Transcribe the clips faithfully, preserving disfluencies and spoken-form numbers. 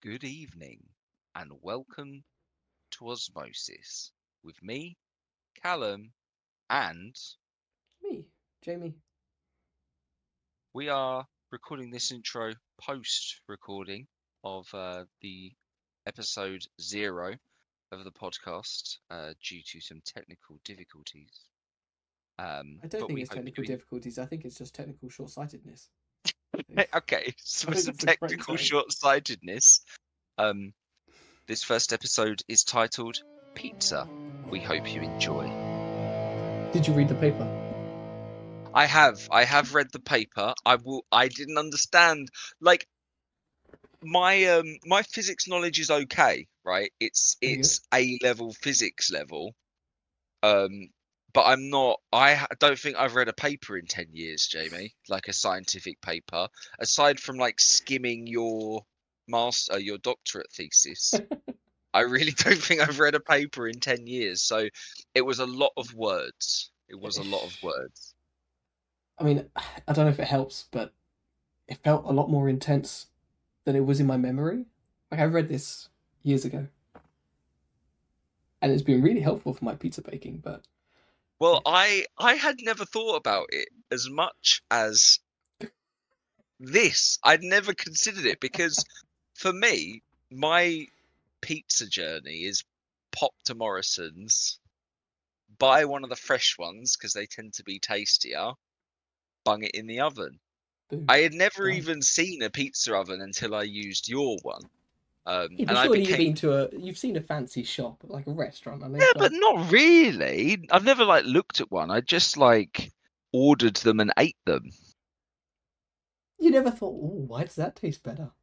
Good evening and welcome to Osmosis with me, Callum, and Me, Jamie. we are recording this intro post recording of uh, the episode zero of the podcast uh, due to some technical difficulties. Um, I don't but think we it's hope technical you. difficulties. I think it's just technical short-sightedness. En- okay, so I with think some that's a great technical term. short-sightedness, um, this first episode is titled Pizza. We hope you enjoy. Did you read the paper? I have. I have read the paper. I will. I didn't understand. Like my um my physics knowledge is okay, right? It's Pretty good. it's A level physics level. Um, but I'm not. I ha- don't think I've read a paper in ten years, Jamie. Like a scientific paper, aside from like skimming your master, your doctorate thesis. I really don't think I've read a paper in ten years. So it was a lot of words. It was a lot of words. I mean, I don't know if it helps, but it felt a lot more intense than it was in my memory. Like I read this years ago, and it's been really helpful for my pizza baking. But Well, yeah, I I had never thought about it as much as this. I'd never considered it because for me, my pizza journey is pop to Morrison's, buy one of the fresh ones because they tend to be tastier, bung it in the oven. boom, I had never done. even seen a pizza oven until I used your one. Um, Yeah, but and I surely you've became been to a, you've seen a fancy shop like a restaurant, and they've yeah, but got. not really. I've never like looked at one. I just like ordered them and ate them. You never thought, oh, why does that taste better?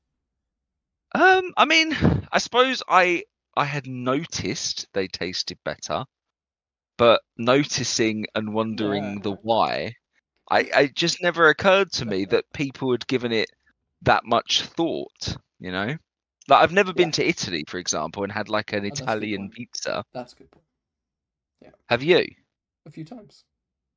Um, I mean, I suppose I I had noticed they tasted better, but noticing and Nah. wondering the why, I I just never occurred to me that people had given it that much thought, you know? Like I've never Yeah, been to Italy, for example, and had like an oh, that's a good Italian point. pizza. That's a good point. Yeah, Have you? a few times.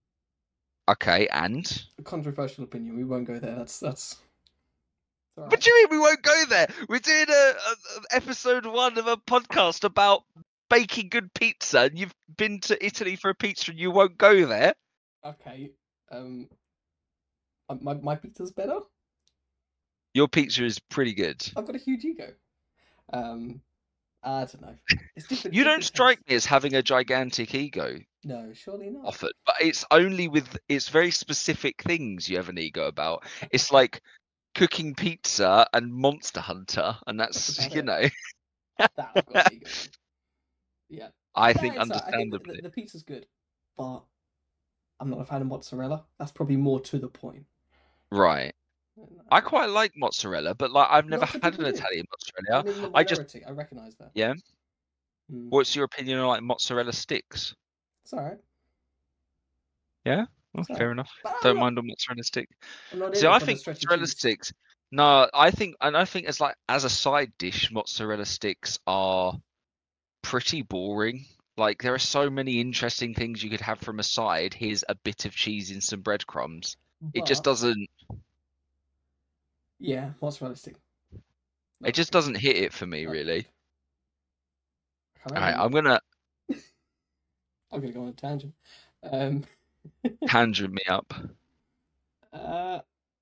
Okay, and A controversial opinion. We won't go there. That's that's all what right. do you mean we won't go there? We're doing a, a, a episode one of a podcast about baking good pizza, and you've been to Italy for a pizza, and you won't go there. Okay. Um, uh, my my pizza's better. Your pizza is pretty good. I've got a huge ego. Um, I don't know. It's different You don't different tastes. strike me as having a gigantic ego No, surely not. often, but it's only with it's very specific things you have an ego about. It's like cooking pizza and Monster Hunter, and That's that's about you it. know. That I've got an ego on. Yeah. I No, think it's all right. I think the, understandably. the pizza's good, but I'm not a fan of mozzarella. That's probably more to the point. Right. I quite like mozzarella, but like I've never Lots of had people an do. Italian mozzarella. I'm in the I just minority. I recognise that. yeah. Mm. What's your opinion on like mozzarella sticks? It's all right. Yeah, well, It's all right. fair enough. But I'm Don't not. mind a mozzarella stick. I'm not in See, it I for the think stretchy mozzarella cheese. sticks. No, I think, and I think as like as a side dish, mozzarella sticks are pretty boring. Like there are so many interesting things you could have from a side. Here's a bit of cheese and some breadcrumbs. It just But doesn't. yeah, mozzarella stick. It Not just good. doesn't hit it for me, Not good. really. I can't All right, remember. I'm gonna I'm gonna go on a tangent. Um, tangent me up. uh,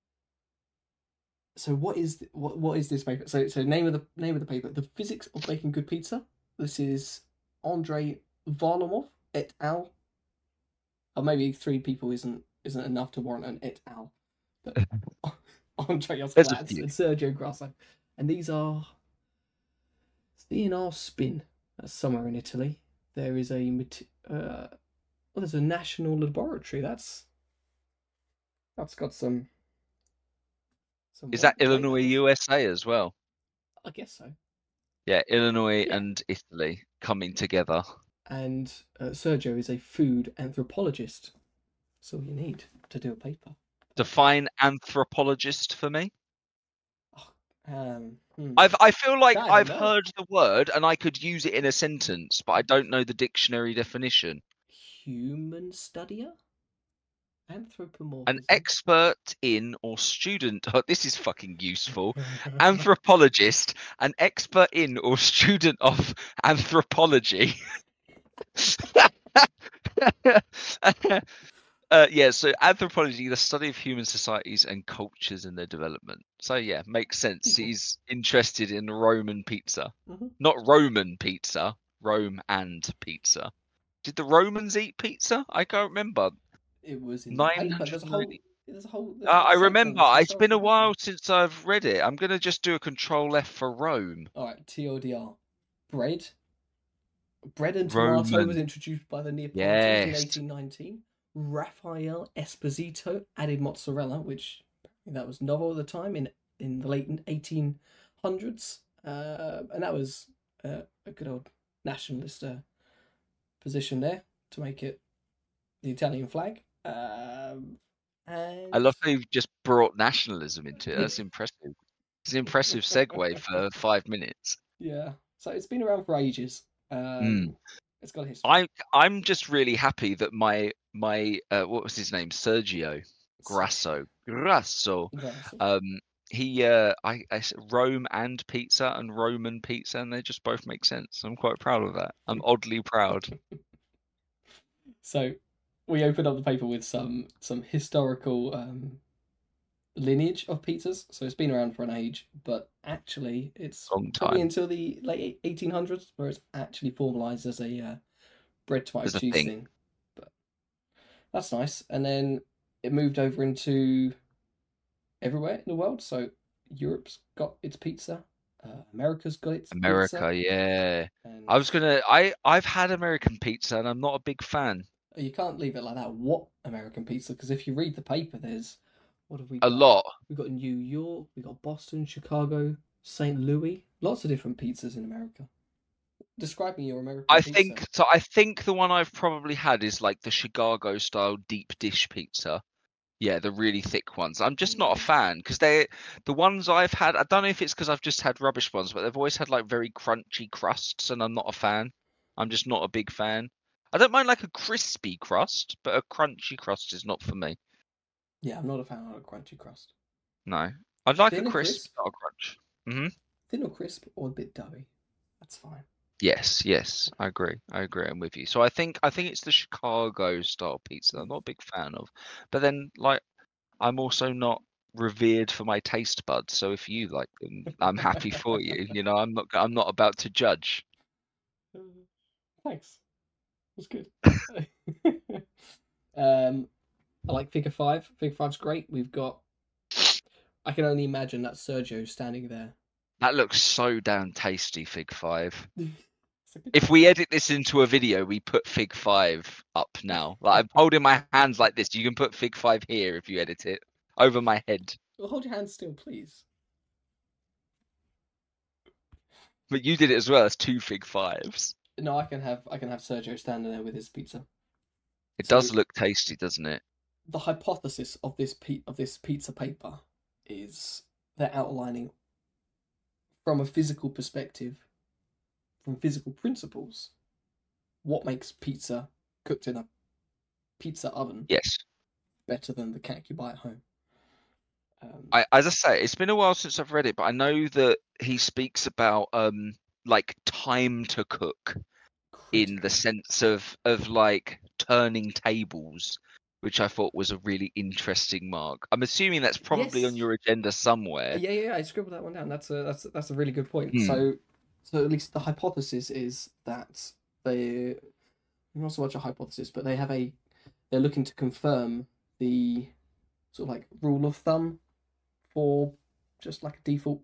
so what is th- what what is this paper? So so name of the name of the paper: The Physics of Making Good Pizza. This is Andrei Varlamov et al. Or maybe three people isn't isn't enough to warrant an et al. But Andrei There's a Osklatz few. and Sergio Grasso, and these are C N R Spin. That's somewhere in Italy. There is a uh, well, there's a national laboratory. That's that's got some some Is weight that weight Illinois, on this. U S A as well? I guess so. Yeah, Illinois Yeah. and Italy coming together. And uh, Sergio is a food anthropologist. That's all you need to do a paper. Define anthropologist for me. Oh, um, hmm. I've I feel like I don't I've know. heard the word and I could use it in a sentence, but I don't know the dictionary definition. Human studier. Anthropomorphism. An expert in or student. Oh, this is fucking useful. Anthropologist, an expert in or student of anthropology. Uh, yeah, so anthropology, the study of human societies and cultures and their development. So yeah, makes sense. People. He's interested in Roman pizza, Mhm. not Roman pizza, Rome and pizza. Did the Romans eat pizza? I can't remember. It was in the Nine paper. hundred There's a whole. ninety. There's a whole. There's Uh, a whole I section on remember. this It's been historical a while paper. since I've read it. I'm gonna just do a control F for Rome. All right, T L D R. Bread. Bread and Roman. tomato was introduced by the Neapolitans in Yes. eighteen nineteen. Raphael Esposito added mozzarella, which that was novel at the time in in the late eighteen hundreds, uh, and that was uh, a good old nationalist uh, position there to make it the Italian flag. Um, and I love how you've just brought nationalism into it. That's impressive. It's an impressive segue for five minutes. Yeah, so it's been around for ages. Um, Mm. It's got a history. I I'm just really happy that my my uh, what was his name, Sergio Grasso Grasso. Grasso. Um, he uh I, I s- Rome and pizza and Roman pizza, and they just both make sense. I'm quite proud of that. I'm oddly proud. So we opened up the paper with some some historical um, lineage of pizzas. So it's been around for an age, but actually it's Long probably time. until the late eighteen hundreds where it's actually formalized as a uh, bread tomato As a cheese thing. thing. But that's nice. And then it moved over into everywhere in the world. So Europe's got its pizza. Uh, America's got its America, pizza. yeah. And I was gonna. I I've had American pizza, and I'm not a big fan. you can't leave it like that. What American pizza? Because if you read the paper, there's what have we A got? lot. We've got New York, we've got Boston, Chicago, Saint Louis. Lots of different pizzas in America. Describe me your American I pizza. think so. I think the one I've probably had is like the Chicago style deep dish pizza. Yeah, the really thick ones. I'm just not a fan because they, the ones I've had. I don't know if it's because I've just had rubbish ones, but they've always had like very crunchy crusts, and I'm not a fan. I'm just not a big fan. I don't mind like a crispy crust, but a crunchy crust is not for me. Yeah, I'm not a fan of a crunchy crust. No, I'd like Thin a or crisp, crisp? not a crunch. hmm Thin or crisp or a bit doughy. That's fine. Yes, yes, I agree. I agree. I'm with you. So I think I think it's the Chicago style pizza that I'm not a big fan of. But then like I'm also not revered for my taste buds. So if you like them, I'm happy for you. You know, I'm not I'm not about to judge. Uh, thanks. That's good. um, I like Figure Five. Figure Five's great. We've got. I can only imagine that Sergio standing there. That looks so damn tasty, Fig Five. It's a good If we edit this into a video, we put Fig Five up now. Like I'm holding my hands like this. You can put Fig Five here if you edit it over my head. Well, hold your hands still, please. But you did it as well. That's two Fig Fives. No, I can have I can have Sergio standing there with his pizza. It So- does look tasty, doesn't it? The hypothesis of this pe- of this pizza paper is they're outlining from a physical perspective, from physical principles, what makes pizza cooked in a pizza oven Yes. better than the cake you buy at home. Um, I, as I say, it's been a while since I've read it, but I know that he speaks about um like time to cook in the critical. sense of of like turning tables, which I thought was a really interesting mark. I'm assuming that's probably on Yes. your agenda somewhere. Yeah, yeah, I scribbled that one down. That's a that's a, that's a really good point. Hmm. So, so at least the hypothesis is that they not so much a hypothesis, but they have a they're looking to confirm the sort of like rule of thumb for just like a default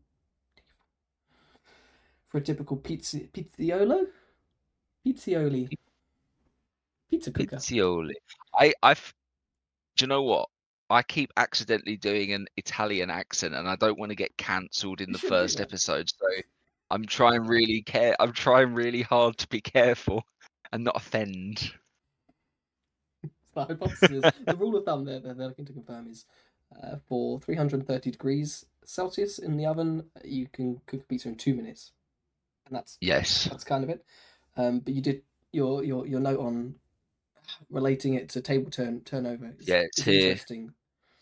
for a typical pizza pizzaiolo pizzioli pizza cooker. Pizzioli. I I've do you know what? I keep accidentally doing an Italian accent, and I don't want to get cancelled in You the shouldn't do first that. episode. So I'm trying really care. I'm trying really hard to be careful and not offend. The hypothesis, the rule of thumb they're, they're looking to confirm is uh, for three hundred thirty degrees Celsius in the oven, you can cook a pizza in two minutes, and that's Yes. that's kind of it. Um, but you did your your your note on relating it to table turn turnover is, Yeah, it's is here. interesting.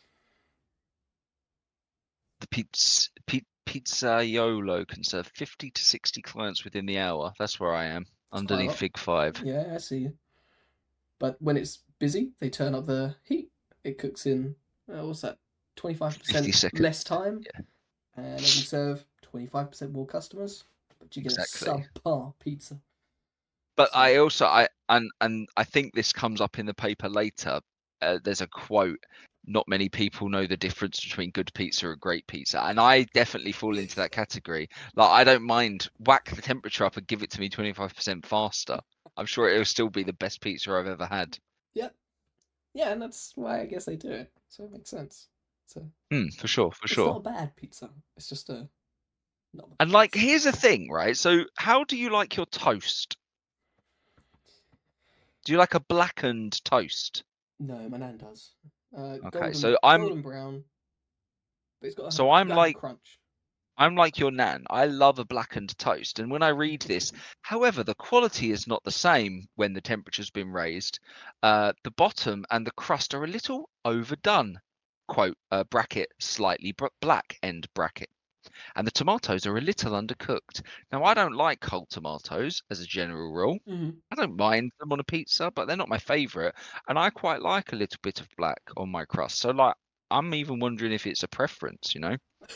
The pizza, pi, Pizzaiolo can serve fifty to sixty clients within the hour. That's where I am, It's quite a underneath lot. Fig Five. Yeah, I see. But when it's busy, they turn up the heat. It cooks in, uh, what's that, twenty-five fifty percent seconds. less time, Yeah, and they can serve twenty-five percent more customers, but you get exactly. a subpar pizza. But So- I also I and and I think this comes up in the paper later. Uh, there's a quote: "Not many people know the difference between good pizza and great pizza," and I definitely fall into that category. Like, I don't mind whack the temperature up and give it to me twenty-five percent faster. I'm sure it'll still be the best pizza I've ever had. Yeah, yeah, and that's why I guess they do it. So it makes sense. So Mm, for sure, for it's sure. not a bad pizza. It's just a not the And like, best. here's the thing, right? So, how do you like your toast? Do you like a blackened toast? No, my nan does. Uh, Okay, golden, so I'm golden brown, but it's got to so have, I'm gotta have a like crunch. I'm like your nan. I love a blackened toast, and when I read this, however, the quality is not the same when the temperature's been raised. Uh, the bottom and the crust are a little overdone. Quote uh, bracket slightly br- black end bracket. And the tomatoes are a little undercooked. Now, I don't like cold tomatoes as a general rule. Mm-hmm. I don't mind them on a pizza, but they're not my favourite. And I quite like a little bit of black on my crust. So, like, I'm even wondering if it's a preference, you know?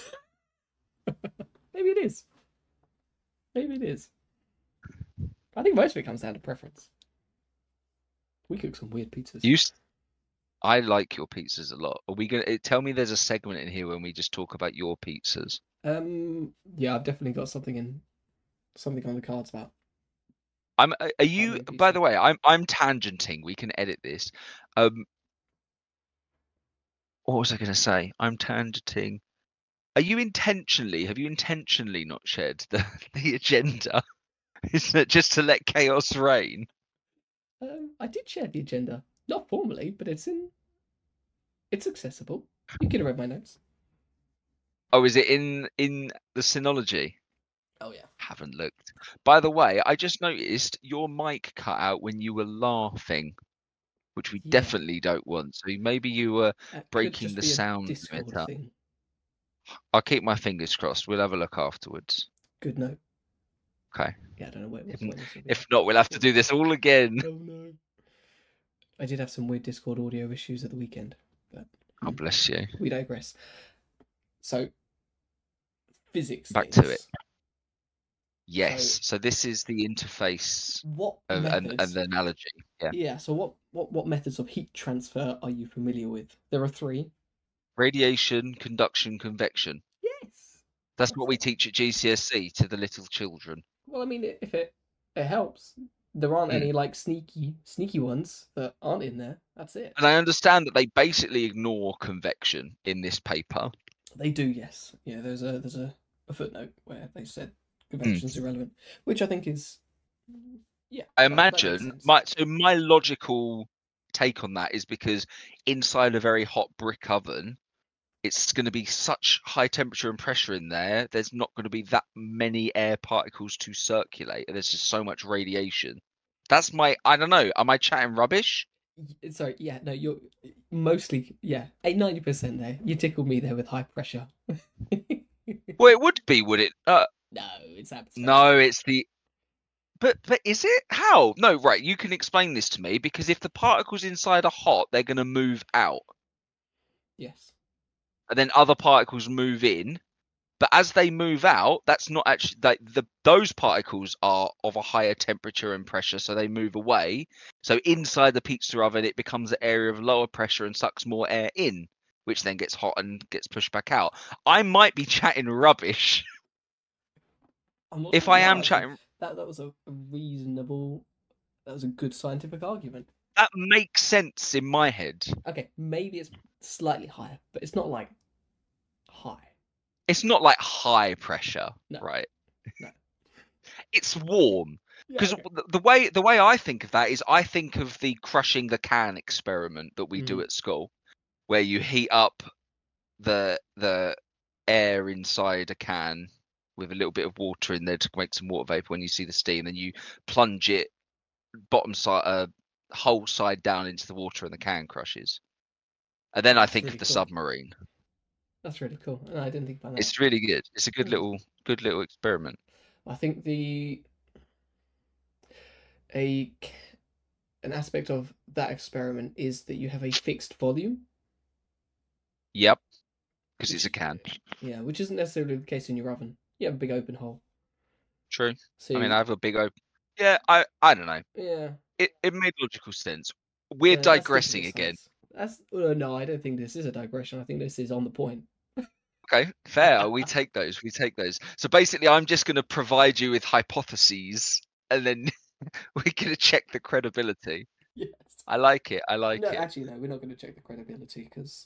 Maybe it is. Maybe it is. I think most of it comes down to preference. We cook some weird pizzas. You, s- I like your pizzas a lot. Are we gonna tell me there's a segment in here when we just talk about your pizzas? Um, yeah, I've definitely got something in, something on the cards about. I'm. Are are you? Halloween By pizza. the way, I'm. I'm tangenting. We can edit this. Um, what was I gonna say? I'm tangenting. Are you intentionally? Have you intentionally not shared the the agenda? Isn't it just to let chaos reign? Um, I did share the agenda, not formally, but it's in. It's accessible. You could have read my notes. Oh, is it in in the Synology? Oh yeah. Haven't looked. By the way, I just noticed your mic cut out when you were laughing, which we Yeah. definitely don't want. So maybe you were That could breaking just the be a sound Discord limit up. thing. I'll keep my fingers crossed. We'll have a look afterwards. Good note. Okay. Yeah, I don't know what, what If, point this will be. if not, we'll have to do this all again. Oh no. I did have some weird Discord audio issues at the weekend, but Oh, bless you. we digress. So, physics. Back things. to it. Yes. So, so this is the interface What of, and, methods? and the analogy. Yeah. Yeah. So, what, what what methods of heat transfer are you familiar with? There are three. Radiation, conduction, convection. Yes. That's That's what we it. teach at G C S E to the little children. Well, I mean, if it it helps, there aren't Mm. any like sneaky sneaky ones that aren't in there. That's it. And I understand that they basically ignore convection in this paper. They do, yes. Yeah. There's a there's a, a footnote where they said convection's irrelevant, which I think is yeah. I that- that makes imagine sense. my so my logical take on that is because inside a very hot brick oven, it's going to be such high temperature and pressure in there. There's not going to be that many air particles to circulate. There's just so much radiation. That's my. I don't know. Am I chatting rubbish? Y- Sorry, yeah, no, you're mostly, yeah, eight ninety percent there. You tickled me there with high pressure. Well, it would be, would it? Uh, No, it's atmospheric. no, it's the. But but is it? How? No, right. You can explain this to me because if the particles inside are hot, they're going to move out, Yes. and then other particles move in. But as they move out, that's not actually like the those particles are of a higher temperature and pressure, so they move away. So inside the pizza oven, it becomes an area of lower pressure and sucks more air in, which then gets hot and gets pushed back out. I might be chatting rubbish. I'm not If sure I you am are, actually. chatting, That that was a, a reasonable, that was a good scientific argument. that makes sense in my head. Okay, maybe it's slightly higher, but it's not like high. It's not like high pressure, No. right? No. It's warm. Yeah, Because okay. the way the way I think of that is I think of the crushing the can experiment that we do Mhm. at school, where you heat up the the air inside a can with a little bit of water in there to make some water vapor when you see the steam, then you plunge it bottom side uh, whole side down into the water and the can crushes. And then I think really of the cool. submarine. That's really cool. No, I didn't think about that. It's really good. It's a good Mm. little, good little experiment. I think the a an aspect of that experiment is that you have a fixed volume. Yep, because it's a Which- can. Yeah, which isn't necessarily the case in your oven. You have a big open hole. True. So I mean, I have a big open. Yeah, I, I don't know. yeah, It, it made logical sense. We're uh, that's digressing difficult again. science. That's uh, no, I don't think this is a digression. I think this is on the point. Okay, fair. We take those. We take those. So basically, I'm just going to provide you with hypotheses, and then we're going to check the credibility. Yes. I like it. I like No, it. actually, no. We're not going to check the credibility because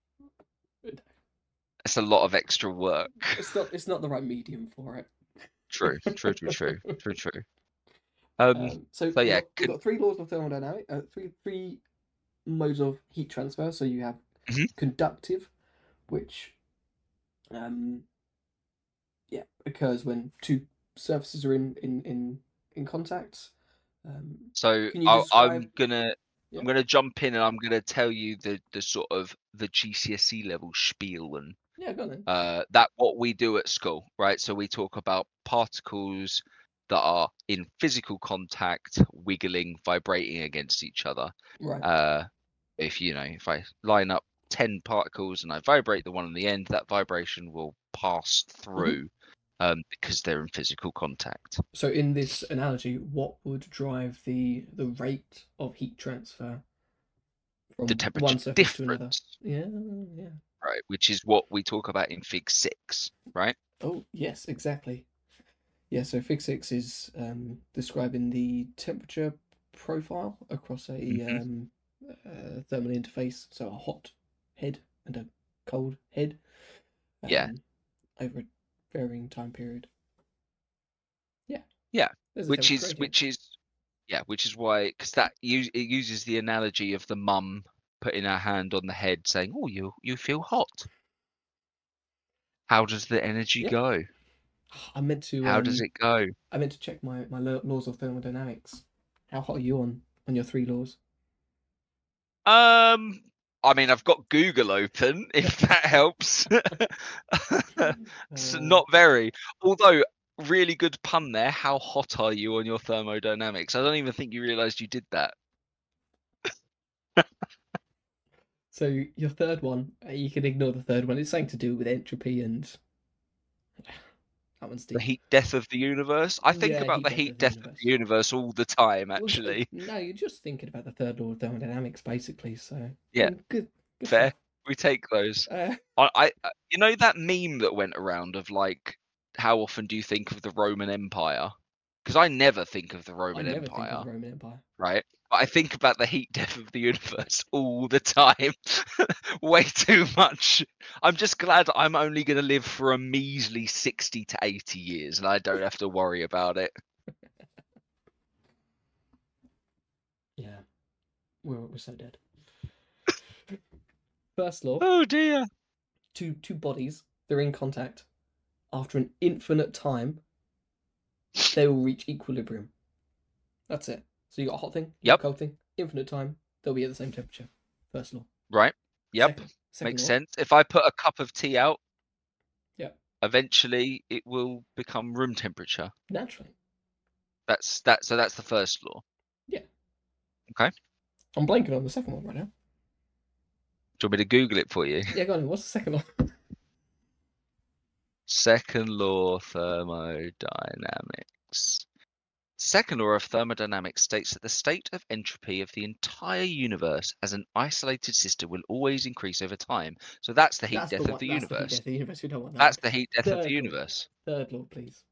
It's a lot of extra work. it's not. It's not the right medium for it. True. True. True. True. True. True. Um. Um, so So we've yeah, got, we've could, got three laws of thermodynamics. Uh, three three modes of heat transfer. So you have Mhm. conductive, which um, yeah, occurs when two surfaces are in in in, in contact. Um, so can you I, describe? I'm gonna Yeah. I'm gonna jump in and I'm gonna tell you the the sort of the G C S E level spiel and Yeah, go on then. uh, that what we do at school, right? So we talk about particles that are in physical contact, wiggling, vibrating against each other. Right. Uh, if you know, if I line up ten particles and I vibrate the one on the end, that vibration will pass through um, because they're in physical contact. So in this analogy, what would drive the the rate of heat transfer from The temperature one surface to another? difference, Yeah, yeah. right? Which is what we talk about in Fig Six, right? Oh, yes, exactly. Yeah, so Fig six is um, describing the temperature profile across a Mhm. um, uh, thermal interface, so a hot head and a cold head. Um, Yeah. Over a varying time period. Yeah. Yeah, There's a which temperature is gradient. which is yeah, which is why because that use it uses the analogy of the mum putting her hand on the head saying, "Oh, you you feel hot." How does the energy Yeah. go? I meant to. How um, does it go? I meant to check my my lo- laws of thermodynamics. How hot are you on on your three laws? Um, I mean, I've got Google open, if that helps. It's Uh, not very. Although, really good pun there. How hot are you on your thermodynamics? I don't even think you realised you did that. So your third one, uh, you can ignore the third one. It's something to do with entropy and that one's The deep. heat death of the universe. I think Yeah, about heat the death heat of the death of universe. the universe all the time, Well, actually. no, you're just thinking about the third law of thermodynamics, basically. So Yeah. mm, good, good Fair. stuff. We take those. Uh, I, I, uh, you know that meme that went around of like, how often do you think of the Roman Empire? Because I never think of the I Roman never Empire, think of the Roman Empire. right? But I think about the heat death of the universe all the time. Way too much. I'm just glad I'm only going to live for a measly sixty to eighty years and I don't have to worry about it. Yeah, we're we're so dead. First law: Oh dear. two two bodies, they're in contact. After an infinite time, they will reach equilibrium. That's it. So you got a hot thing, you got Yep. a cold thing, infinite time, they'll be at the same temperature. First law. Right. Yep. Second, second Makes law. sense. If I put a cup of tea out, Yep. eventually it will become room temperature. Naturally. That's that. So that's the first law. Yeah. Okay. I'm blanking on the second one right now. Do you want me to Google it for you? Yeah, go on. What's the second law? Second law thermodynamics. Second law of thermodynamics states that the state of entropy of the entire universe as an isolated system will always increase over time. So that's the heat That's death the of one. the That's the heat universe. death of the universe. We don't want that. That's the heat death of Third the law. universe. Third law, please.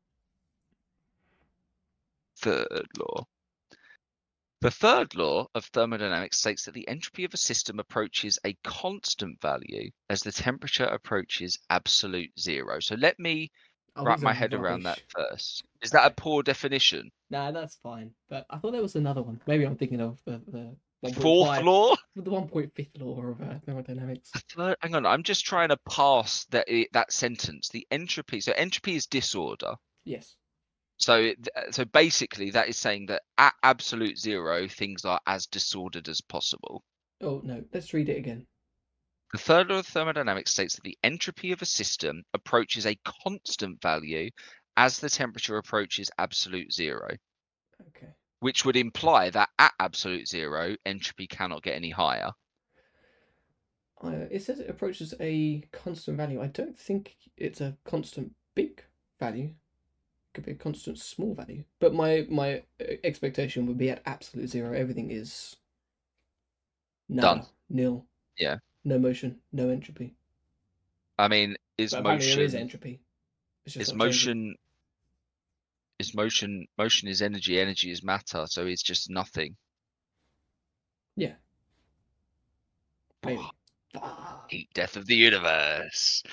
Third law. The third law of thermodynamics states that the entropy of a system approaches a constant value as the temperature approaches absolute zero. So let me Oh, wrap these my are head around that rubbish. first. Is that a Okay. poor definition? Nah, that's fine. But I thought there was another one. Maybe I'm thinking of the the one point Fourth five, law? the one point fifth law of uh, thermodynamics. Third, hang on, I'm just trying to pass that that sentence. The entropy. So entropy is disorder. Yes. So, so basically, that is saying that at absolute zero, things are as disordered as possible. Oh no, let's read it again. The third law of thermodynamics states that the entropy of a system approaches a constant value as the temperature approaches absolute zero. Okay. Which would imply that at absolute zero, entropy cannot get any higher. Uh, it says it approaches a constant value. I don't think it's a constant big value. It could be a constant small value. But my my expectation would be at absolute zero, everything is nada, Done. nil. Yeah. No motion, no entropy. I mean, is But apparently there is motion entropy. It's just is not changing. motion is motion motion is energy, energy is matter, so it's just nothing. Yeah. Maybe. Heat death of the universe.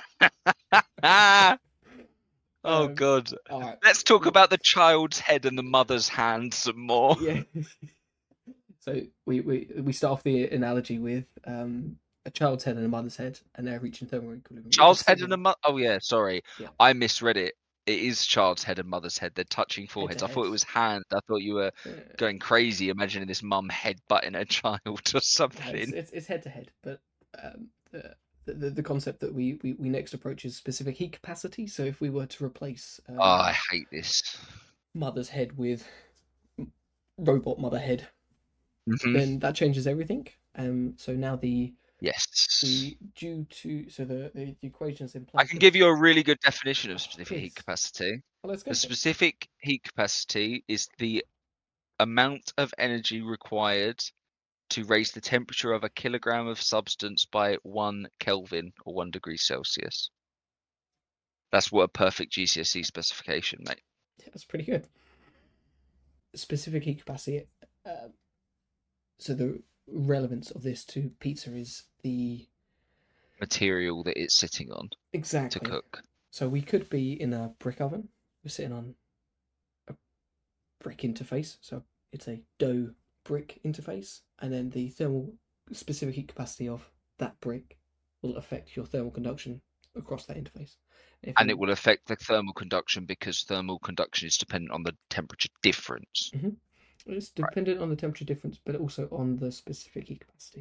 oh Um, god. All right. Let's talk about the child's head and the mother's hand some more. Yeah. So we, we we start off the analogy with um a child's head and a mother's head, and they're reaching thermal equilibrium. Child's head and a mother. Oh yeah, sorry, Yeah. I misread it. It is child's head and mother's head. They're touching foreheads. I thought it was hand. I thought you were Yeah. going crazy, imagining this mum head butting her child or No, something. it's, it's it's head to head, but um the, the the concept that we, we we next approach is specific heat capacity. So if we were to replace um, Oh, I hate this. mother's head with robot mother head, Mhm. then that changes everything. Um, so now the Yes. the due to so the, the, the equations in place. I can give you a really good definition of Oh, specific please. heat capacity. Well, let's go. The specific heat capacity is the amount of energy required to raise the temperature of a kilogram of substance by one Kelvin or one degree Celsius. That's what a perfect G C S E specification, mate. Yeah, that's pretty good. Specific heat capacity. Uh, so the relevance of this to pizza is the Material that it's sitting on exactly to cook. So we could be in a brick oven. We're sitting on a brick interface, so it's a dough brick interface, and then the thermal specific heat capacity of that brick will affect your thermal conduction across that interface. If And you- it will affect the thermal conduction because thermal conduction is dependent on the temperature difference. It's dependent on the temperature difference, but also on the specific heat capacity.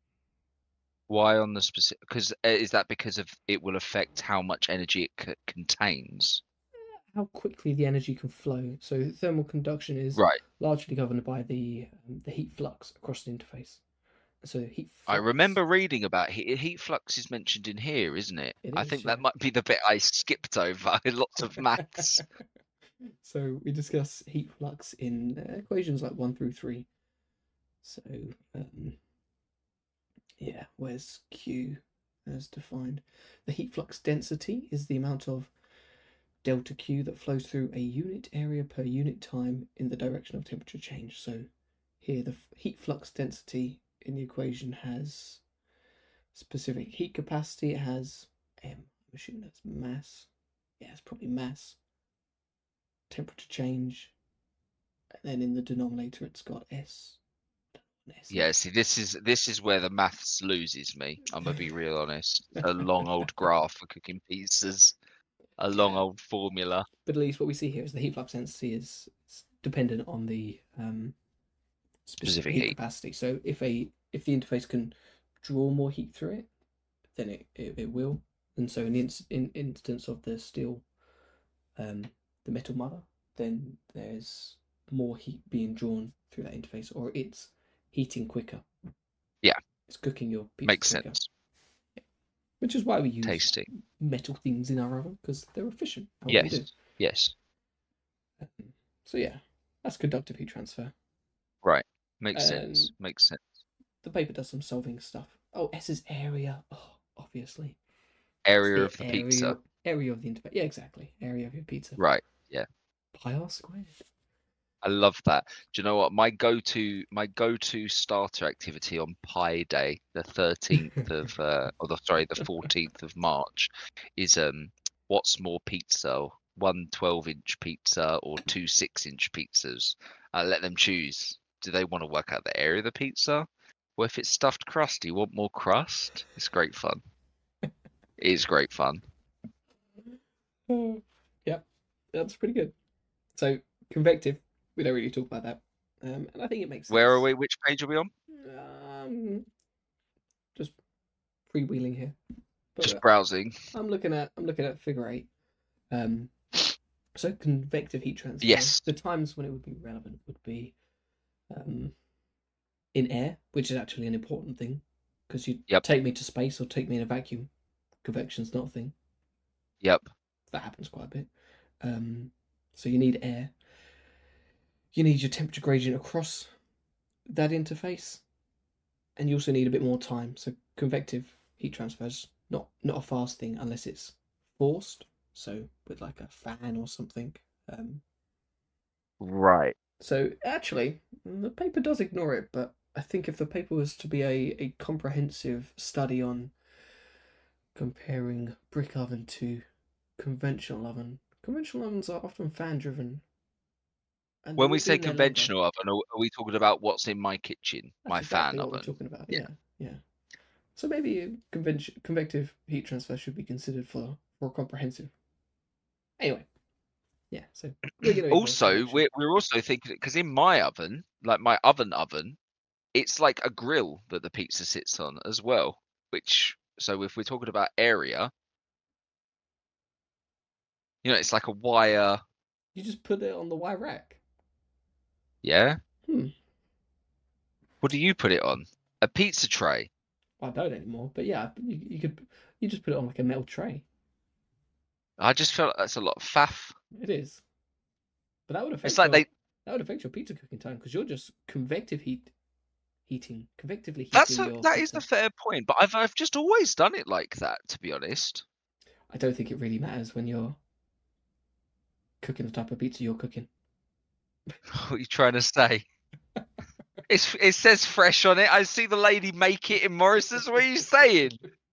Why on the specific? Because is that because of it will affect how much energy it c- contains? How quickly the energy can flow. So thermal conduction is Right. largely governed by the um, the heat flux across the interface. So heat. Flux, I remember reading about heat, heat flux is mentioned in here, isn't it? It I is, think yeah. that might be the bit I skipped over. Lots of maths. So we discuss heat flux in uh, equations like one through three. So um, yeah, where's Q as defined? The heat flux density is the amount of delta Q that flows through a unit area per unit time in the direction of temperature change. So here the heat flux density in the equation has specific heat capacity. It has M. I'm assuming that's mass. Yeah, it's probably mass. Temperature change, and then in the denominator it's got S. S Yeah, see, this is this is where the maths loses me. I'm gonna be real honest. A long old graph for cooking pizzas, a long Yeah. old formula. But at least what we see here is the heat flux density is, is dependent on the um, specific, Specific heat, heat. capacity. So if a if the interface can draw more heat through it, then it, it, it will. And so in the in, in, instance of the steel, um, the metal mother, then there's more heat being drawn through that interface, or it's heating quicker. Yeah. It's cooking your pizza Makes quicker. sense. Which is why we use Tasty. metal things in our oven, because they're efficient. at what we Yes. do. Yes. Um, So yeah, that's conductive heat transfer. Right. Makes And sense. Makes sense. the paper does some solving stuff. Oh, S is area. Oh, obviously. Area It's of the area, pizza. Area of the interface. Yeah, exactly. Area of your pizza. Right. Yeah. Pi r squared. I love that. Do you know what? My go-to my go-to starter activity on Pi Day, the thirteenth of uh or the sorry, the fourteenth of March, is um what's more pizza? One twelve inch pizza or two six inch pizzas. I let them choose. Do they want to work out the area of the pizza? Well, if it's stuffed crust, do you want more crust? It's great fun. It is great fun. Yep, that's pretty good. So convective, we don't really talk about that, um, and I think it makes sense. Where are we? Which page are we on? Um, just freewheeling here. But Just browsing. I'm looking at I'm looking at figure eight. Um, so convective heat transfer. Yes. The times when it would be relevant would be um, in air, which is actually an important thing because you Yep. take me to space or take me in a vacuum. Convection's not a thing. Yep. That happens quite a bit. Um, so you need air. You need your temperature gradient across that interface, and you also need a bit more time. So convective heat transfer is not not a fast thing unless it's forced. So with like a fan or something. Um, right. So actually, the paper does ignore it, but I think if the paper was to be a, a comprehensive study on comparing brick oven to conventional oven, conventional ovens are often fan driven. And When we say conventional oven, are we talking about what's in my kitchen, That's my exactly fan what oven? We're talking about. Yeah, yeah. yeah. So maybe convention convective heat transfer should be considered for for comprehensive. Anyway, yeah. So we're also we're we're also thinking because in my oven, like my oven oven, it's like a grill that the pizza sits on as well. Which so if we're talking about area, you know, it's like a wire. You just put it on the wire rack. Yeah. Hmm. What do you put it on? A pizza tray. I don't anymore, but yeah, you, you could you just put it on like a metal tray. I just feel like that's a lot of faff. It is, but that would affect. It's like your, they. That would affect your pizza cooking time because you're just convective heat, heating, convectively heating That's a, your. that pizza. is a fair point, but I've I've just always done it like that, to be honest. I don't think it really matters when you're cooking the type of pizza you're cooking. What are you trying to say? It's, it says fresh on it. I see the lady make it in Morris's. What are you saying?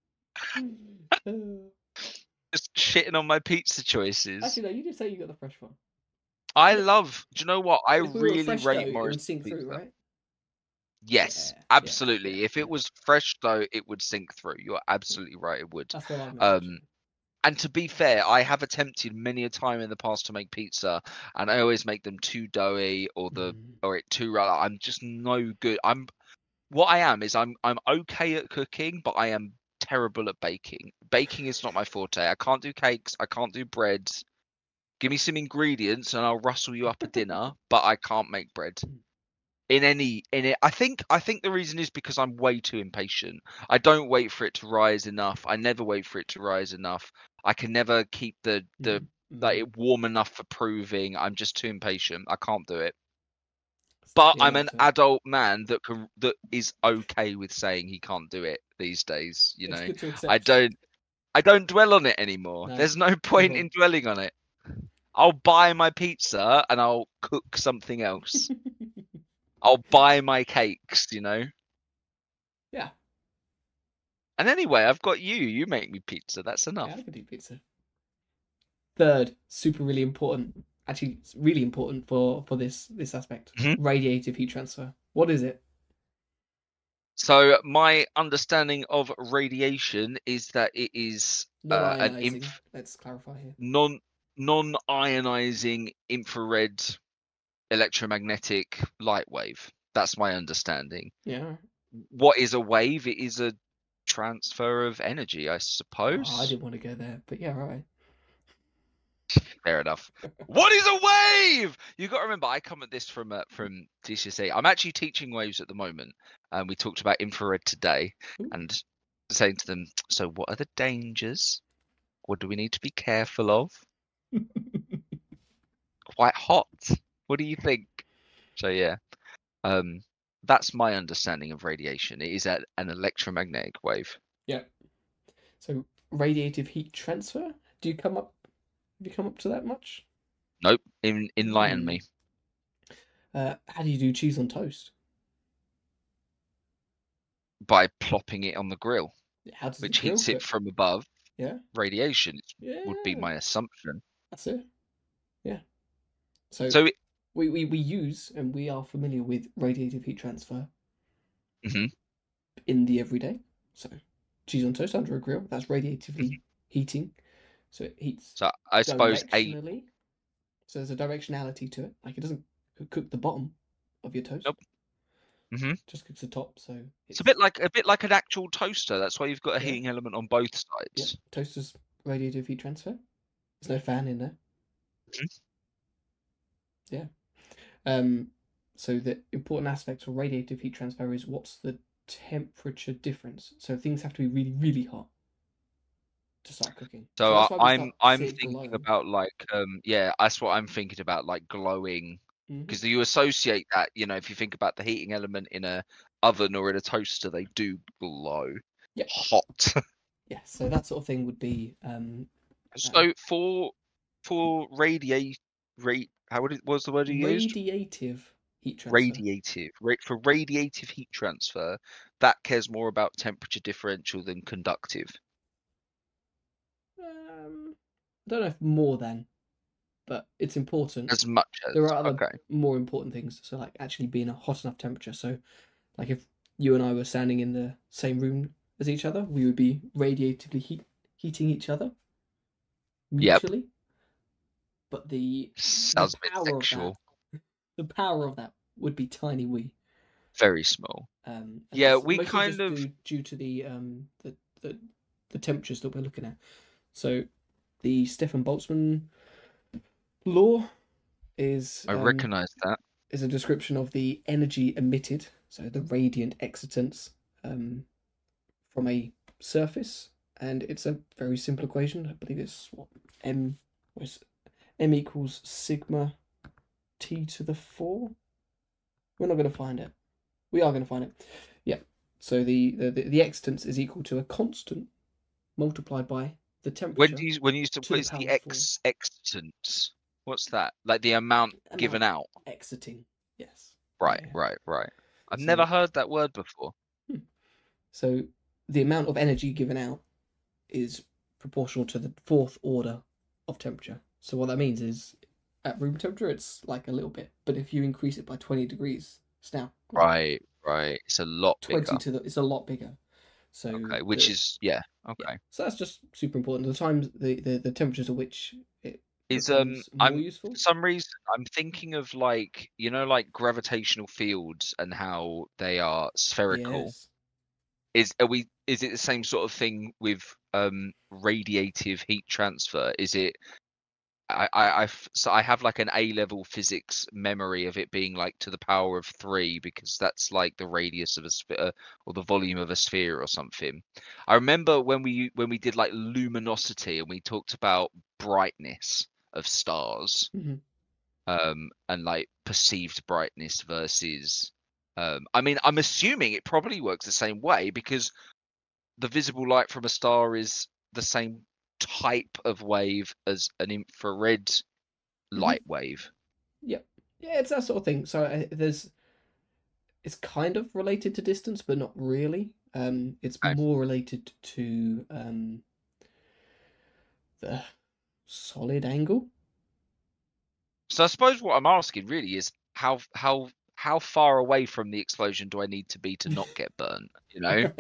Just shitting on my pizza choices. Actually, no, you did say you got the fresh one. I love. Do you know what? I if we really fresh rate dough, Morris. It would sink pizza. through, right? Yes, yeah, absolutely. Yeah, yeah, if it yeah. was fresh dough, it would sink through. You're absolutely right. It would. That's what I meant. Um, and to be fair, I have attempted many a time in the past to make pizza, and I always make them too doughy or the mm. or it too raw. I'm just no good. I'm what I am is I'm I'm okay at cooking, but I am terrible at baking. Baking is not my forte. I can't do cakes. I can't do breads. Give me some ingredients and I'll rustle you up a dinner, but I can't make bread. In any in it, I think I think the reason is because I'm way too impatient. I don't wait for it to rise enough. I never wait for it to rise enough. I can never keep the the mm-hmm. like it warm enough for proving. I'm just too impatient. I can't do it. But I'm an to... adult man that can that is okay with saying he can't do it these days. You know, I don't I don't dwell on it anymore. No, There's no point in dwelling on it. I'll buy my pizza and I'll cook something else. I'll buy my cakes, you know? Yeah. And anyway, I've got you. You make me pizza. That's enough. Yeah, I can do pizza. Third, super really important. Actually, it's really important for, for this this aspect. Mm-hmm. Radiative heat transfer. What is it? So my understanding of radiation is that it is uh, an inf- Let's clarify here. Non non-ionizing infrared electromagnetic light wave. That's my understanding. Yeah. What is a wave? It is a transfer of energy, I suppose. Oh, I didn't want to go there, but yeah, right. Fair enough. What is a wave? You got to remember, I come at this from uh, from G C S E. I'm actually teaching waves at the moment, and we talked about infrared today, Ooh. and saying to them, so what are the dangers? What do we need to be careful of? Quite hot. What do you think? So yeah, um, that's my understanding of radiation. It is a, an electromagnetic wave. Yeah. So radiative heat transfer. Do you come up? Have you come up to that much? Nope. In, enlighten mm. me. Uh, how do you do cheese on toast? By plopping it on the grill, how does which the grill heats cook? it from above. Yeah. Radiation yeah. would be my assumption. That's it. Yeah. So, so it, we, we, we use and we are familiar with radiative heat transfer mm-hmm. in the everyday. So cheese on toast under a grill, that's radiatively mm-hmm. heating. So it heats so I suppose a So there's a directionality to it. Like it doesn't cook the bottom of your toast. Nope. Mm-hmm. Just cooks the top. So It's, it's, it's a bit like a bit like an actual toaster. That's why you've got a yeah. heating element on both sides. Yeah. Toaster's radiative heat transfer. There's no fan in there. Mm-hmm. Yeah. Um. So the important aspect of radiative heat transfer is what's the temperature difference. So things have to be really, really hot to start cooking. So, so I, I'm I'm thinking glowing. about like um yeah, that's what I'm thinking about, like glowing, because mm-hmm. you associate that, you know, if you think about the heating element in a oven or in a toaster, they do glow. Yep. Hot. Yeah, so that sort of thing would be um so um, for for radiate rate how would it was the word you used? Radiative heat transfer. Radiative. Ra- for radiative heat transfer, that cares more about temperature differential than conductive. Um, I don't know if more than, but it's important. As much as. There are other okay. more important things. So like actually being a hot enough temperature. So like if you and I were standing in the same room as each other, we would be radiatively heat heating each other mutually. Yep. But the, Sounds the a bit power sexual. Of that, the power of that would be tiny wee. Very small. Um, yeah, we kind of due, due to the um the, the the temperatures that we're looking at. So the Stefan Boltzmann law is I um, recognize that is a description of the energy emitted, so the radiant excitance um, from a surface, and it's a very simple equation. I believe it's what m was m equals sigma t to the four. We're not going to find it. We are going to find it. Yeah. So the the the excitance is equal to a constant multiplied by the temperature. When do you when you use what is the ex excitance? What's that? Like the amount, amount given out? Exiting. Yes. Right, yeah. right, right. I've so, never heard that word before. Hmm. So the amount of energy given out is proportional to the fourth order of temperature. So what that means is at room temperature it's like a little bit, but if you increase it by twenty degrees, it's now like right, right. It's a lot twenty bigger. to the it's a lot bigger. So okay, which the, is yeah, okay. Yeah. So that's just super important. The times the, the, the temperatures at which it is um more I'm useful. For some reason I'm thinking of like you know like gravitational fields and how they are spherical. Yes. Is are we is it the same sort of thing with um radiative heat transfer? Is it I, I, I've, so I have like an A level physics memory of it being like to the power of three because that's like the radius of a sphere or the volume of a sphere or something. I remember when we when we did like luminosity and we talked about brightness of stars, mm-hmm. um, and like perceived brightness versus. Um, I mean, I'm assuming it probably works the same way because the visible light from a star is the same type of wave as an infrared light mm-hmm. wave. Yep. Yeah, it's that sort of thing. So uh, there's, it's kind of related to distance, but not really. Um, it's okay. more related to um, the solid angle. So I suppose what I'm asking really is how how how far away from the explosion do I need to be to not get burnt? You know,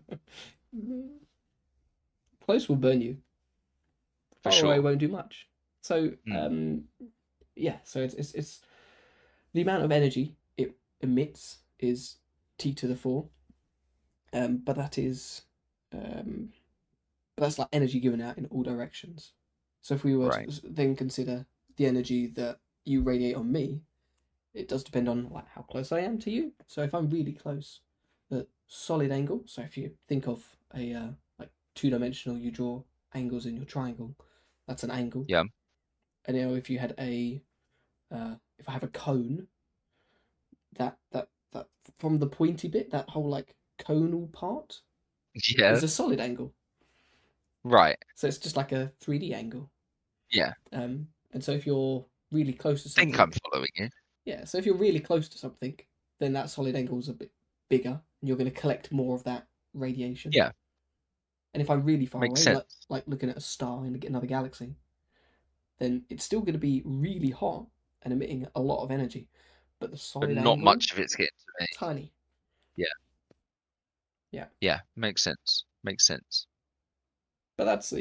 close will burn you. For far sure. away won't do much. So mm. um, yeah, so it's, it's it's the amount of energy it emits is t to the four, um, but that is um, but that's like energy given out in all directions. So if we were right. to then consider the energy that you radiate on me, it does depend on like how close I am to you. So if I'm really close, the solid angle. So if you think of a uh, like two dimensional, you draw angles in your triangle. That's an angle. Yeah. And you know, if you had a, uh, if I have a cone, that that that from the pointy bit, that whole like conal part, yeah, is a solid angle. Right. So it's just like a three D angle. Yeah. Um, and so if you're really close to something, I think I'm following you. Yeah. So if you're really close to something, then that solid angle is a bit bigger, and you're going to collect more of that radiation. Yeah. And if I'm really far Makes away, sense. like, like looking at a star in another galaxy, then it's still going to be really hot and emitting a lot of energy, but the solid but not angle, much of it's getting to me. Tiny. Yeah. Yeah. Yeah. Makes sense. Makes sense. But that's yeah.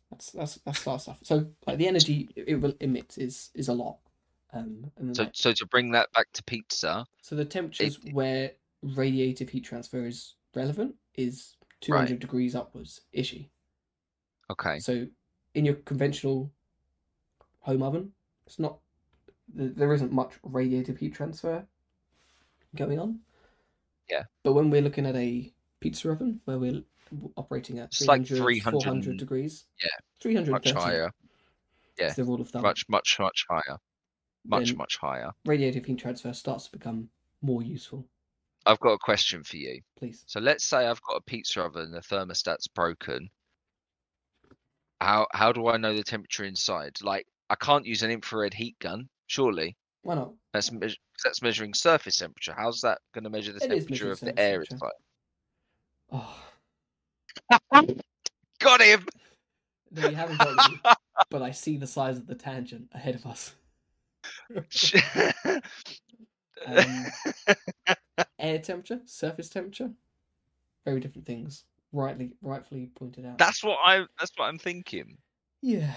That's that's that's star stuff. So like the energy it, it will emit is is a lot. Um, and then, So like, so to bring that back to pizza, so the it, temperatures it- where radiative heat transfer is relevant is two hundred right? degrees upwards, ishy. Okay. So in your conventional home oven, it's not there isn't much radiative heat transfer going on. Yeah. But when we're looking at a pizza oven where we're operating at It's three like hundred, three four hundred hundred and degrees, yeah, much three hundred thirty higher. Yeah, is the rule of thumb, much much much higher. Much then much higher. radiative heat transfer starts to become more useful. I've got a question for you. Please. So let's say I've got a pizza oven, the thermostat's broken. How how do I know the temperature inside? Like, I can't use an infrared heat gun, surely. Why not? That's me- that's measuring surface temperature. How's that going to measure the It is temperature measuring of the surface air temperature. Oh, inside? Got him. no, you haven't got me. But I see the size of the tangent ahead of us. um, air temperature, surface temperature, very different things. Rightly, rightfully pointed out. That's what I. That's what I'm thinking. Yeah.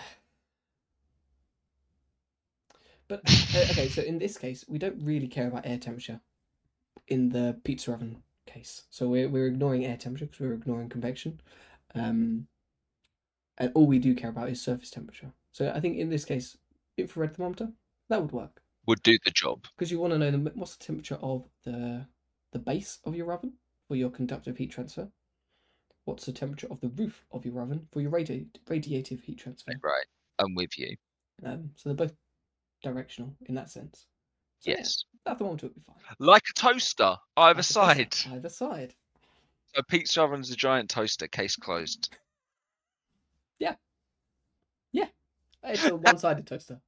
But uh, okay, so in this case, we don't really care about air temperature in the pizza oven case. So we're we're ignoring air temperature because we're ignoring convection, um, and all we do care about is surface temperature. So I think in this case, infrared thermometer that would work Would do the job. because you want to know the, what's the temperature of the the base of your oven for your conductive heat transfer. What's the temperature of the roof of your oven for your radi- radiative heat transfer? Right, I'm with you. Um, so they're both directional in that sense. So Yes. yeah, that thermometer would be fine. Like a toaster, either Like a side. toaster, Either side. A pizza oven's a giant toaster, case closed. Yeah. Yeah. It's a one-sided toaster.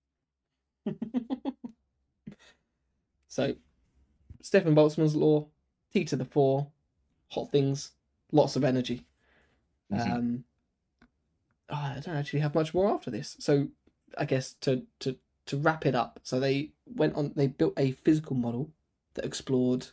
So, Stefan Boltzmann's law, T to the four, hot things, lots of energy. Mhm. Um, oh, I don't actually have much more after this. So, I guess to to to wrap it up, so they went on. They built a physical model that explored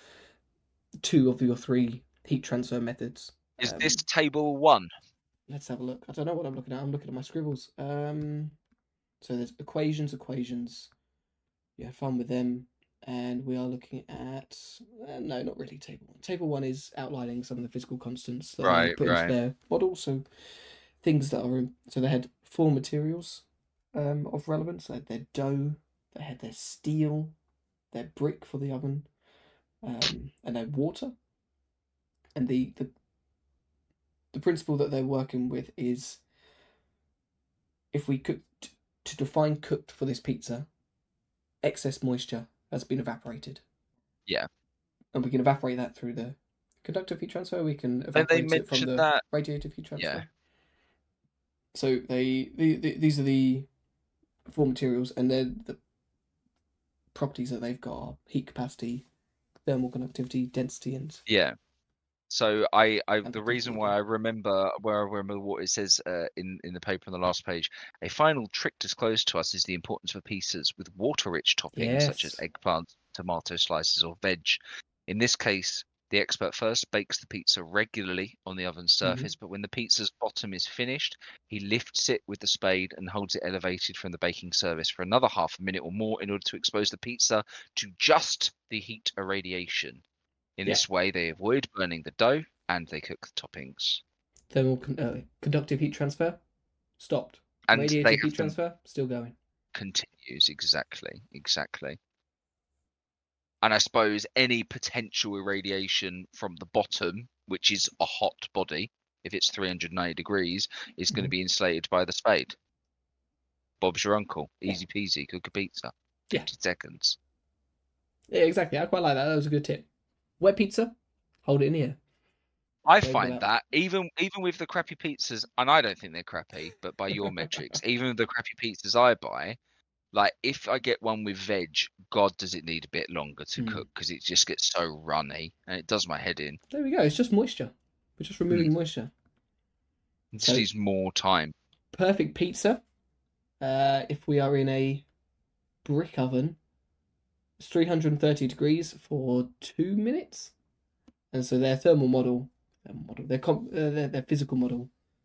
two of your three heat transfer methods. Is Um, this table one? Let's have a look. I don't know what I'm looking at. I'm looking at my scribbles. Um, so there's equations, equations. You have fun with them. And we are looking at uh, no, not really table one. Table one is outlining some of the physical constants that they Right, put right. into their model. So things that are in, so they had four materials um, of relevance. They had their dough, they had their steel, their brick for the oven, um, and their water. And the, the the principle that they're working with is if we cook to define cooked for this pizza, excess moisture has been evaporated. Yeah. And we can evaporate that through the conductive heat transfer. We can Then they evaporate it from mentioned the that. radiative heat transfer. Yeah. So they, the, the these are the four materials, and then the properties that they've got are heat capacity, thermal conductivity, density, and Yeah. So I, I And the the reason people why again. I remember where I remember what it says uh, in in the paper on the last page. A final trick disclosed to us is the importance of pizzas with water-rich toppings such as Yes. eggplant, tomato slices, or veg. In this case, the expert first bakes the pizza regularly on the oven surface, but when the pizza's bottom is finished, he lifts it with the spade and holds it elevated from the baking surface for another half a minute or more in order to expose the pizza to just the heat irradiation. In Yeah. this way, they avoid burning the dough and they cook the toppings. Thermal con- uh, conductive heat transfer stopped. And they Radiative have heat them transfer still going. continues exactly, exactly. And I suppose any potential irradiation from the bottom, which is a hot body, if it's three hundred ninety degrees, is going to Mhm. be insulated by the spade. Bob's your uncle. Yeah. Easy peasy. Cook a pizza. Yeah. fifty seconds. Yeah, exactly. I quite like that. That was a good tip. Wet pizza, hold it in here. I Wave it find out. that even even with the crappy pizzas, and I don't think they're crappy, but by your metrics, even with the crappy pizzas I buy, like if I get one with veg, God, does it need a bit longer to Hmm. cook because it just gets so runny and it does my head in. There we go. It's just moisture. We're just removing moisture. It So- just needs more time. Perfect pizza. Uh, if we are in a brick oven, it's three hundred thirty degrees for two minutes. And so their thermal model, their model, their, comp, uh, their, their physical model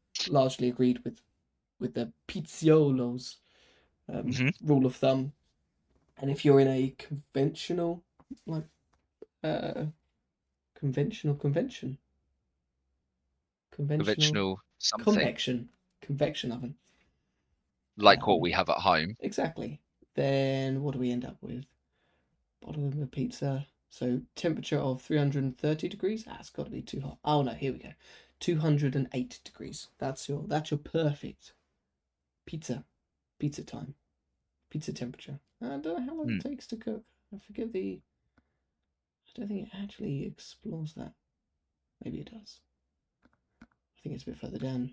largely agreed with with the Pizziolos um, Mhm. rule of thumb. And if you're in a conventional, like, uh, conventional convention, conventional Conventional something convection, convection oven, like what um, we have at home. exactly, then what do we end up with? Bottom of a pizza. So temperature of three hundred thirty degrees. Ah, it's got to be too hot. Oh no, here we go. two hundred eight degrees. That's your that's your perfect pizza. Pizza time. Pizza temperature. I don't know how long Hmm. it takes to cook. I forget the. I don't think it actually explores that. Maybe it does. I think it's a bit further down.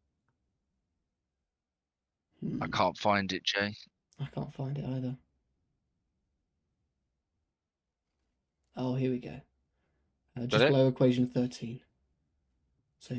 Hmm. I can't find it, Jay. I can't find it either. Oh, here we go. Uh, Got just it? below equation thirteen. So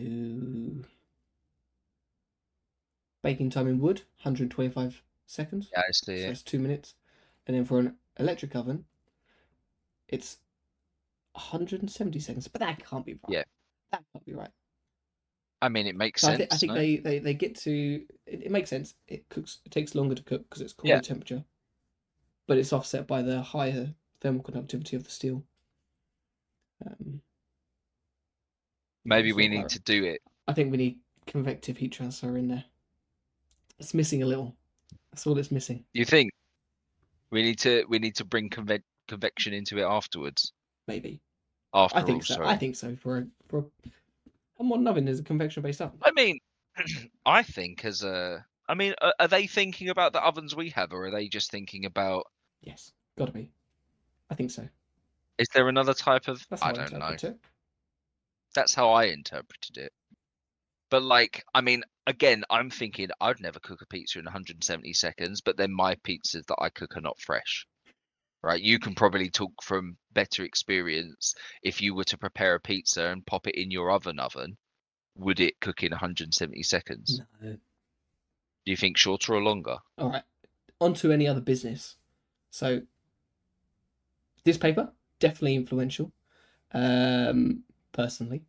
baking time in wood, one hundred twenty-five seconds. Yeah, I see So it. that's two minutes. And then for an electric oven, it's one hundred seventy seconds. But that can't be right. Yeah. That can't be right. I mean, it makes So I, sense. th- I think no? they, they, they get to it, it makes sense. It cooks. It takes longer to cook because it's cooler Yeah. temperature, but it's offset by the higher thermal conductivity of the steel. Um, Maybe it's we not need quite to right. do it. I think we need convective heat transfer in there. It's missing a little. That's all it's missing. You think we need to we need to bring conve- convection into it afterwards? Maybe. After I think all, so. sorry. I think so. For a for a, a modern oven is a convection based oven. I mean, I think as a. I mean, are, are they thinking about the ovens we have, or are they just thinking about? Yes, gotta be. I think so. Is there another type of? That's I how I don't know. interpret it. That's how I interpreted it. But like, I mean, again, I'm thinking I'd never cook a pizza in one hundred seventy seconds, but then my pizzas that I cook are not fresh. Right? You can probably talk from better experience. If you were to prepare a pizza and pop it in your oven oven, would it cook in one hundred seventy seconds? No. Do you think shorter or longer? All right. On to any other business. So this paper definitely influential. Um, personally.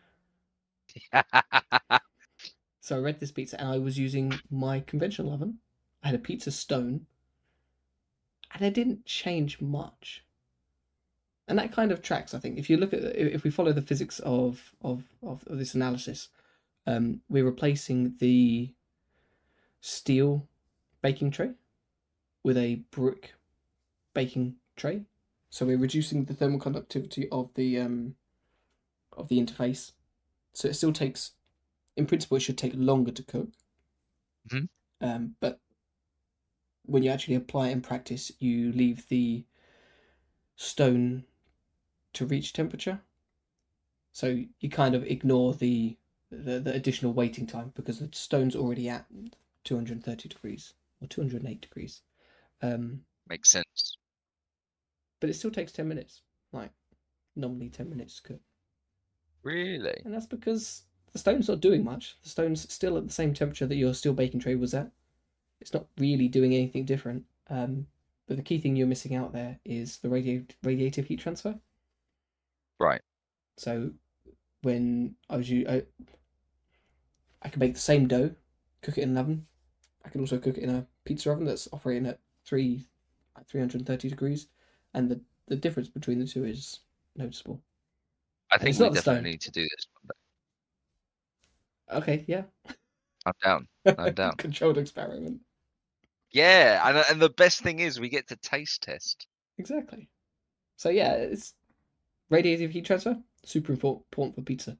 So I read this pizza and I was using my conventional oven. I had a pizza stone, and it didn't change much. And that kind of tracks, I think. If you look at, if we follow the physics of of of, of this analysis, um, we're replacing the steel baking tray with a brick baking tray. So we're reducing the thermal conductivity of the um, of the interface. So it still takes, in principle, it should take longer to cook. Mm-hmm. Um, but when you actually apply it in practice, you leave the stone to reach temperature. So you kind of ignore the the, the additional waiting time because the stone's already at two hundred thirty degrees or two hundred eight degrees. Um, Makes sense. but it still takes ten minutes, like normally ten minutes to cook. Really? And that's because the stone's not doing much. The stone's still at the same temperature that your steel baking tray was at. It's not really doing anything different. Um, but the key thing you're missing out there is the radi- radiative heat transfer. Right. So when I was I, I can make the same dough, cook it in an oven. I can also cook it in a pizza oven that's operating at three, three hundred thirty degrees, and the, the difference between the two is noticeable. I And think it's we not the definitely stone. need to do this one day. Okay, yeah. I'm down. I'm down. Controlled experiment. Yeah, and and the best thing is we get to taste test. Exactly. So yeah, it's radiative heat transfer, super important for pizza.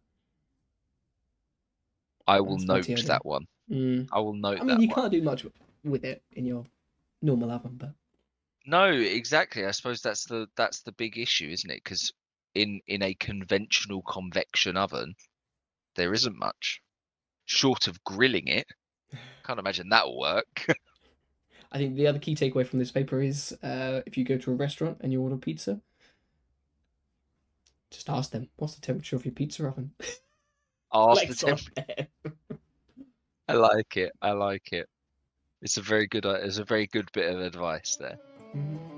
I will That's my note T L D. that one. Mm. I will note I mean, that you one. can't do much with it in your normal oven, but No, exactly. I suppose that's the that's the big issue, isn't it? Because in in a conventional convection oven, there isn't much. Short of grilling it, can't imagine that will work. I think the other key takeaway from this paper is uh, if you go to a restaurant and you order pizza, just ask them, what's the temperature of your pizza oven? Ask the Legs on temp- there. I like it. I like it. It's a very good. uh, It's a very good bit of advice there. Mm.